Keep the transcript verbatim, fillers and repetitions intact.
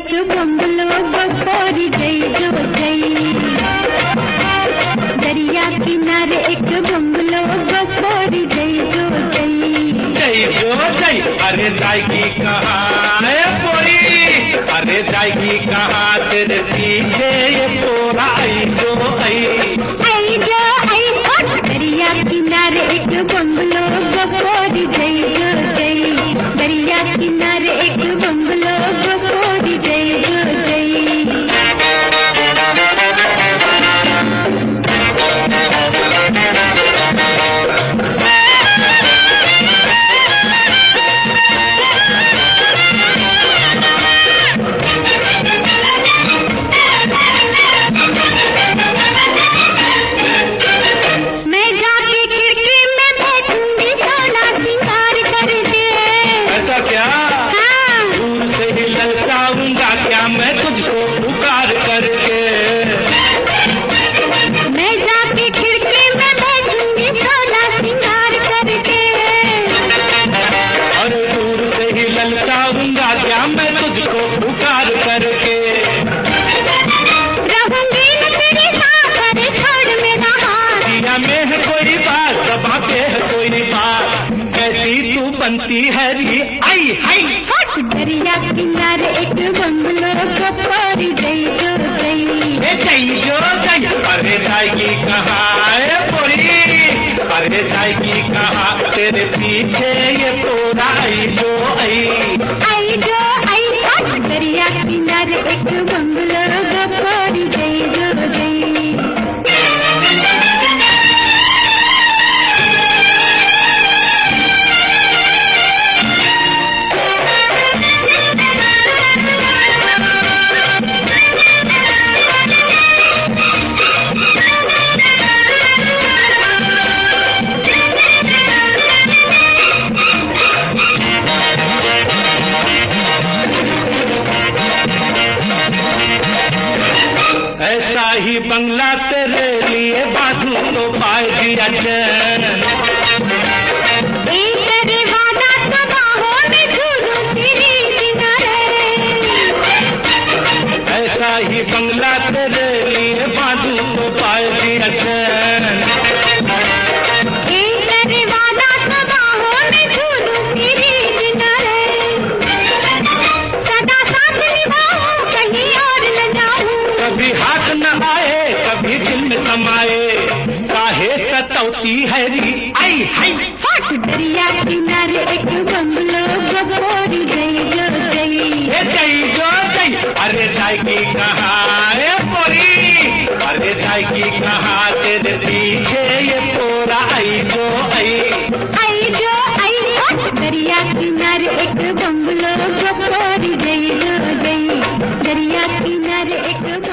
एक बंगलो गोरी जई जो जई, दरिया किनारे एक बंगलो गोरी जई जो जई, जई जो जई। अरे जाएगी कहाँ गोरी, अरे जाएगी कहाँ तेरे पीछे ये पोरा आई जो आई, आई जो आई। दरिया किनारे एक बंगलो गोरी जई जो जई, दरिया किनारे एक बंगलो गोरी जई जो जई। मैं तुझको पुकार करके, मैं जाके खिड़की में बैठूंगी सोना सिंगार करके, और दूर से ही ललचाऊंगा क्या मैं तुझको पुकार करके, रहूंगी न तेरी साथ अरे छोड़ मेरा हाथ, दिया में है कोई बात दबा के है कोई बात, कैसी तू बनती है री आई हाई। दरिया किनारे एक बंगलो गोरी जई जो जई, जई जो जई। अरे जाएगी कहाँ गोरी, अरे जाएगी कहाँ तेरे पीछे ये पोरा आई जो आई, आई जो आई। दरिया किनारे एक बंगलो गोरी जई जो जई। ऐसा ही बंगला तेरे लिए बांधू तो पाए दिया चैन, एक तेरे वादा तो बाहों में झूलूं तेरी किनारे, ऐसा ही बंगला तेरे लिए बांधू तो पाए दिया चैन, एक तेरे वादा तो बाहों में झूलूं तेरी किनारे, सदा साथ निभाऊं कहीं और न जाऊं, कभी हाथ न आए कभी दिल में समाए, काहे सतौती है री आई हाई। दरिया किनारे एक बंगलो गोरी जई जो जई, जई जो जई। अरे जाएगी कहाँ गोरी, अरे जाएगी कहाँ तेरे पीछे ये पोरा आई जो आई, आई जो आई। दरिया किनारे एक बंगलो गोरी जई जो जई, दरिया किनारे एक